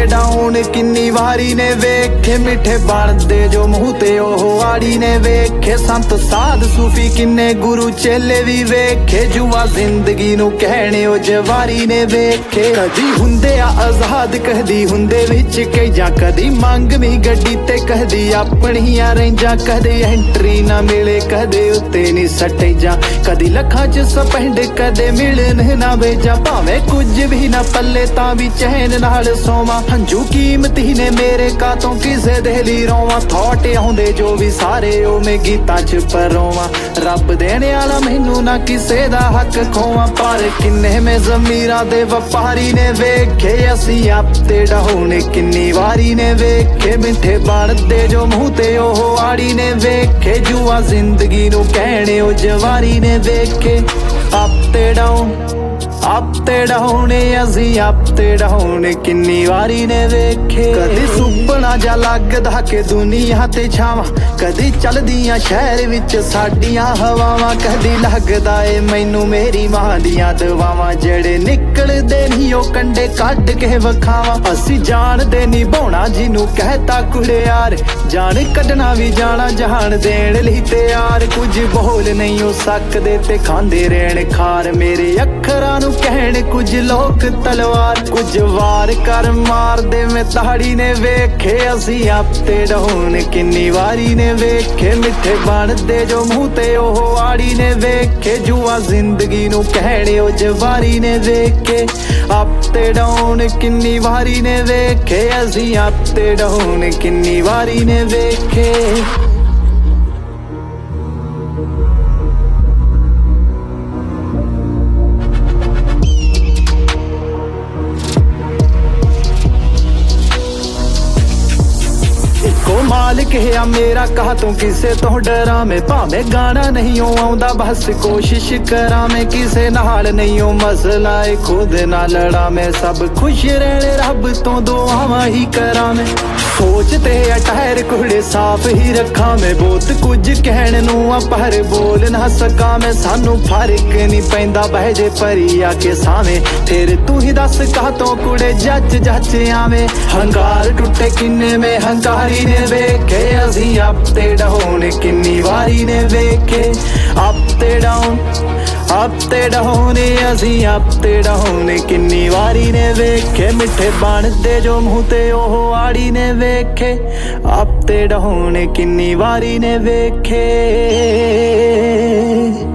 ਤੇ ਡਾਊਨ ਕਿੰਨੀ ਵਾਰੀ ਨੇ ਵੇਖੇ, ਮਿੱਠੇ ਬਣਦੇ ਜੋ ਮੂੰਹ ਤੇ ਉਹ ਆੜੀ ਨੇ ਵੇਖੇ। ਸੰਤ ਸਾਧ ਸੂਫੀ ਕਿੰਨੇ ਗੁਰੂ ਚੇਲੇ ਵੀ ਵੇਖੇ, ਜੁਆ ਜ਼ਿੰਦਗੀ ਨੂੰ ਕਹਿਣੇ ਉਹ ਜਵਾਰੀ ਨੇ ਵੇਖੇ। ਕਦੀ ਹੁੰਦੇ ਆ ਆਜ਼ਾਦ ਕਹਦੀ ਹੁੰਦੇ ਵਿੱਚ ਕਈ, ਜਾਂ ਕਦੀ ਮੰਗਵੀਂ ਗੱਡੀ ਤੇ ਕਹਦੀ ਆਪਣੀਆਂ ਰੇਂਜਾਂ। ਕਦੇ ਐਂਟਰੀ ਨਾ ਮਿਲੇ ਕਦੇ ਉੱਤੇ ਨੀ ਸੱਟੇ ਜਾ, ਕਦੀ ਲੱਖਾਂ ਚ ਸਪੈਂਡ ਕਦੇ ਮਿਲਣ ਨਾ ਵੇਜਾਂ। ਭਾਵੇਂ ਕੁਝ ਵੀ ਨਾ ਪੱਲੇ ਤਾਂ ਵੀ ਚੈਨ ਨਾਲ ਸੋਵਾਂ, ਹੰਝੂ ਕੀਮਤੀ ਨੇ ਮੇਰੇ ਕਾਤੋਂ ਕਿਸੇ ਦੇ ਲਈ ਰੋਵਾਂ। ਥੋਟ ਆਉਂਦੇ ਜੋ ਵੀ ਸਾਰੇ ਉਹ ਮੈਂ ਗੀਤਾਂ ਚ ਪਰੋਵਾਂ, ਰੱਬ ਦੇਣ ਵਾਲਾ ਮੈਨੂੰ ਨਾ ਕਿਸੇ ਦਾ ਹੱਕ ਖੋਵਾਂ। ਪਰ ਕਿੰਨੇ ਮੈਂ ਜ਼ਮੀਰਾਂ ਦੇ ਵਪਾਰੀ ਨੇ ਵੇਖੇ, ਅਸੀਂ ਆਪ ਤੇ ਡਾਉਣ ਕਿੰਨੀ ਵਾਰੀ ਨੇ ਵੇਖੇ। ਮਿੱਠੇ ਬਣਦੇ ਜੋ ਮੂੰਹ ਤੇ ਉਹ ਆੜੀ ਨੇ ਵੇਖੇ, ਜੂਆ ਜ਼ਿੰਦਗੀ ਨੂੰ ਕਹਿਣੇ ਉਹ ਜਵਾਰੀ ਨੇ ਵੇਖੇ। ਆਪ ਤੇ ਡਾਉਣ ਅਸੀਂ ਆਪ ਤੇ ਡਾਉਣ ਕਿੰਨੀ ਵਾਰੀ ਨੇ ਵੇਖੇ। ਕਦੀ ਸੁਪਨਾ ਜਾ ਲੱਗਦਾ ਕਿ ਦੁਨੀਆ ਤੇ ਛਾਵਾਂ, ਕਦੀ ਚੱਲਦੀਆਂ ਸ਼ਹਿਰ ਵਿੱਚ ਸਾਡੀਆਂ ਹਵਾਵਾਂ। ਕਦੀ ਲੱਗਦਾ ਏ ਮੈਨੂੰ ਮੇਰੀ ਮਾਂ ਦੀਆਂ ਦੁਆਵਾਂ, ਜਿਹੜੇ ਨਿਕਲਦੇ ਨਹੀਂ ਉਹ ਕੰਡੇ ਕੱਢ ਕੇ ਵਖਾਵਾਂ। ਅਸੀਂ ਜਾਣਦੇ ਨਿਭਾਉਣਾ ਜਿਹਨੂੰ ਕਹਿਤਾ ਕੁੜਿਆਰ, ਜਾਣ ਕੱਢਣਾ ਵੀ ਜਾਣਾ ਜਹਾਨ ਦੇਣ ਲਈ ਤਿਆਰ। ਕੁਝ ਬੋਲ ਨਹੀਂ ਹੋ ਸਕਦੇ ਤੇ ਖਾਂਦੇ ਰਹਿਣ ਖਾਰ, ਮੇਰੇ ਅੱਖਰਾਂ ਨੂੰ ਕਹਿਣ ਕੁਝ ਲੋਕ ਤਲਵਾਰ। ਕੁਝ ਵਾਰ ਕਰ ਮਾਰਦੇ ਮੈਂ ਤਾੜੀ ਨੇ ਵੇਖੇ, ਅਸੀਂ ਆਪ ਤੇ ਡਾਉਣ ਕਿੰਨੀ ਵਾਰੀ ਨੇ ਵੇਖੇ। ਮਿੱਠੇ ਬਣਦੇ ਜੋ ਮੂੰਹ ਤੇ ਉਹ ਆੜੀ ਨੇ ਵੇਖੇ, ਜੂਆ ਜ਼ਿੰਦਗੀ ਨੂੰ ਕਹਿਣੇ ਉਹ ਜਵਾਰੀ ਨੇ ਵੇਖੇ। ਆਪ ਤੇ ਡਾਉਣ ਕਿੰਨੀ ਵਾਰੀ ਨੇ ਵੇਖੇ, ਅਸੀਂ ਆਪ ਤੇ ਡਾਉਣ ਕਿੰਨੀ ਵਾਰੀ ਨੇ ਵੇਖੇ। ਮਾਲਿਕ ਹੈ ਮੇਰਾ ਕਹਾ ਤੂੰ ਕਿਸੇ ਤੋਂ ਡਰਾਂ ਮੈਂ, ਭਾਵੇਂ ਗਾਣਾ ਨਹੀਂ ਆਉਂਦਾ ਬਸ ਕੋਸ਼ਿਸ਼ ਕਰਾਂ ਮੈਂ। ਕਿਸੇ ਨਾਲ ਨਹੀਂ ਉਹ ਮਸਲਾ ਏ ਖੁਦ ਨਾਲ ਲੜਾ ਮੈਂ, ਸਭ ਖੁਸ਼ ਰਹਿਣ ਰੱਬ ਤੋਂ ਦੁਆਵਾਂ ਹੀ ਕਰਾਂ ਮੈਂ। ਸੋਚ ਤੇ ਟਾਇਰ ਕੁੜੇ ਸਾਫ਼ ਹੀ ਰੱਖਾਂ ਮੈਂ, ਬਹੁਤ ਕੁਝ ਕਹਿਣ ਨੂੰ ਆ ਪਰ ਬੋਲ ਨਾ ਸਕਾਂ ਮੈਂ। ਸਾਨੂੰ ਫਰਕ ਨਹੀਂ ਪੈਂਦਾ ਬਹਿ ਜੇ ਪਰੀ ਆ ਕੇ ਸਾਵੇਂ, ਫਿਰ ਤੂੰ ਹੀ ਦੱਸ ਕਾਹ ਤੋਂ ਕੁੜੇ ਜੱਜ ਆਵੇਂ। ਹੰਕਾਰ ਟੁੱਟੇ ਕਿੰਨੇ ਮੈਂ ਹੰਕਾਰੀ ਨੇ ਵੇਖੇ, ਅਸੀਂ ਆਪ ਤੇ ਡਾਉਣ ਕਿੰਨੀ ਵਾਰੀ ਨੇ ਵੇਖੇ। ਆਪ ਤੇ ਡਾਉਣ ਅਸੀਂ ਆਪ ਤੇ ਡਾਉਣ ਕਿੰਨੀ ਵਾਰੀ ਨੇ ਵੇਖੇ। ਮਿੱਠੇ ਬਣਦੇ ਜੋ ਮੂੰਹ ਤੇ ਉਹ ਆੜੀ ਨੇ ਵੇਖੇ, ਆਪ ਤੇ ਡਾਉਣ ਕਿੰਨੀ ਵਾਰੀ ਨੇ ਵੇਖੇ।